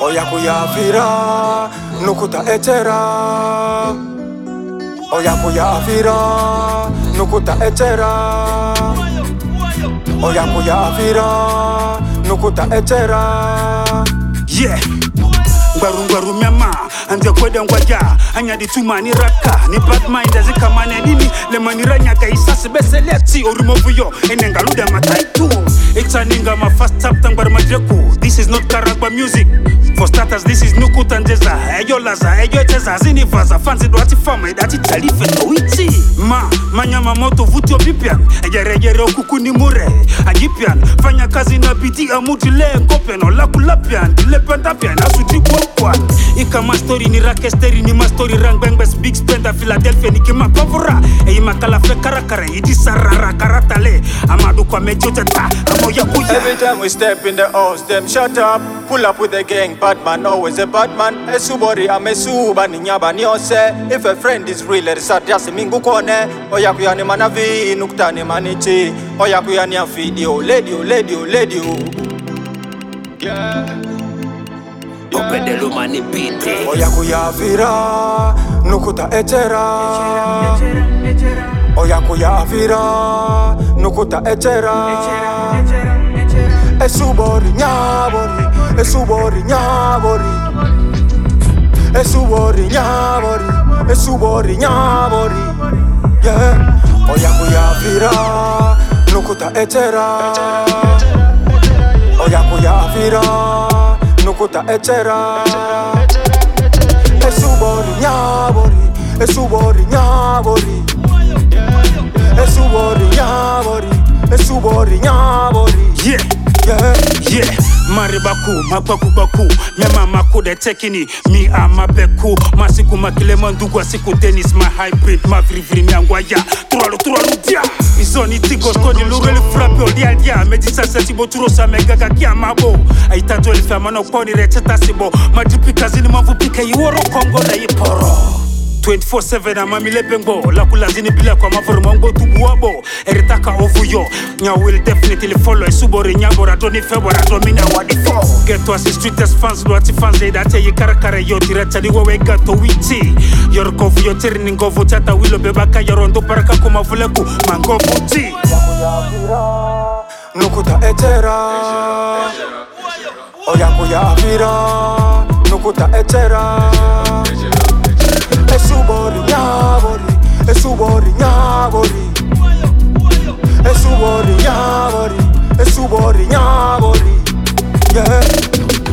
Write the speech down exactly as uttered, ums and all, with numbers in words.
Oya kuyafira nukuta etera. Oya kuyafira nukuta etera. Oya kuyafira nukuta etera. Yeah. Ngwaru ngwaru myama ande kwede ngwaja anya di tumani raka ni bad mind as kamane nini le maniranya ka isase beseleti orumovu yo enengaluda mataitu etaninga ma fast tap tangbar madreku. This is not karagba music. For starters, this is nukuta ndeza eyo laza eyo eteza zini vaza fanzi do ati fama idati talife no iti ma manyama moto vuti obipian ejere ejere okuku ni mure ajipian fanya kazi na bidi amudile ngopen olakulapian dilependapian asuti kwakwan ikama story ni rakesteri ni ma story rang bang best big spender Philadelphia ni kima kovura eyi makala fe karakara idi sarara karatale amadu kwa mejotata amoya kuya. Every time we step in the house, them shut up. Pull up with the gang, bad man, always a bad man. Esubori amesuba ni nyaba ni ose. If a friend is real, let us just mingu kone. Oya kuyani manavi, nuktani manichi. Oya kuyani a video, lady, lady, lady. Yeah. Opedelu mani pite. Oya kuyafira nukuta etera. Oya kuyafira nukuta etera. Esubori nyabori, esubori nyabori. Esubori nyabori, esubori nyabori. Yeah. Oya kuyafira nukuta etera. Oya kuyafira nukuta etera. Esubori nyabori, esubori nyabori. Esubori nyabori, esubori nyabori. Yeah. Yeah, yeah, maribaku, mabaku baku, mema maku de tekini, mi amabeku, masiku makile mandugu asiku tennis, my hybrid, ma vrivri nyangwaya, turalo turalo dia, izoni tigo skoni lureli frappe odia dia, medisa sesibo turo sa megaga kia mabo, aitato eli famano poni recheta sibo, majipi kazini mavupika iworo Kongo na iporo. twenty-four seven amamile bengo la kulazini bila kwa maformongo tubuabo eritaka ovuyo nya will definitely follow esubori nyabora doni febora domina wadifo get to us streetest fans do ati fans they that ye karakare yo direta di wewe gato witi yor kovu yo tirni ngovu tata wilo bebaka yorondo paraka kuma vuleku mango buti nukuta etera. Oya kuyafira nukuta etera. Esubori nyabori, esubori nyabori. Esubori nyabori, esubori nyabori. Yeah.